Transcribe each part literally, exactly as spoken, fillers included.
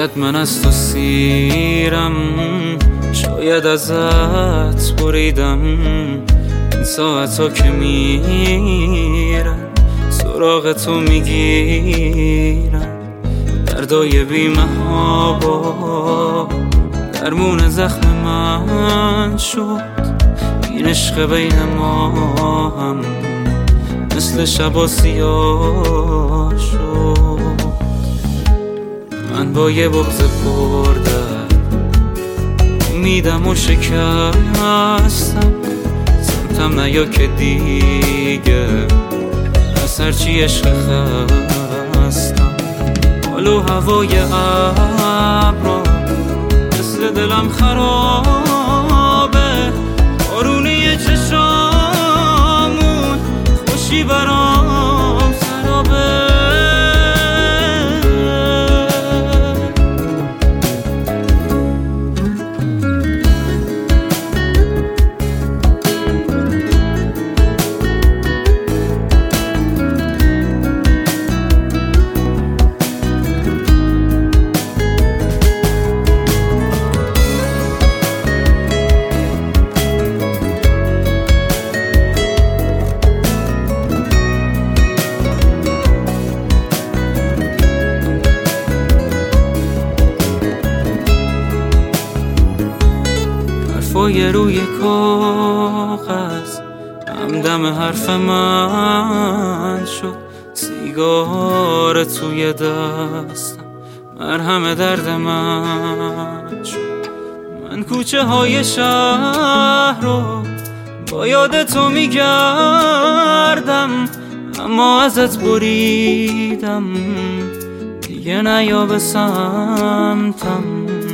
شاید من از تو سیرم، شاید ازت بریدم. این ساعت ها که میرن سراغ تو میگیرن، دردای بی‌محابا درمون زخم من شد. این عشق بین ما هم مثل شبا سیاه شد. من با یه بغض پردر امیدم و شکستم، سمتم نیا که دیگه از هرچی عشق خستم. حال و هوای ابرا مثل دلم خرابه، بارونی چشامون خوشی برام سرابه. حرفای روی کاغذ همدم حرف من شد. سیگار توی دستم مرهم درد من شد. من کوچه های شهر رو با یاد تو میگردم، اما ازت بریدم دیگه نیا به سمتم.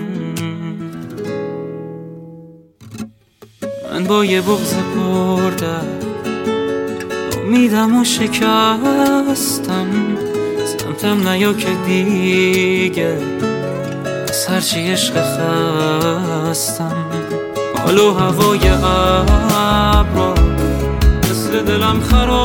من با یه بغض پردر امیدم و شکستم، سمتم نیا که دیگه از هرچی عشق خستم. حال و هوای ابرا مثل دلم خراب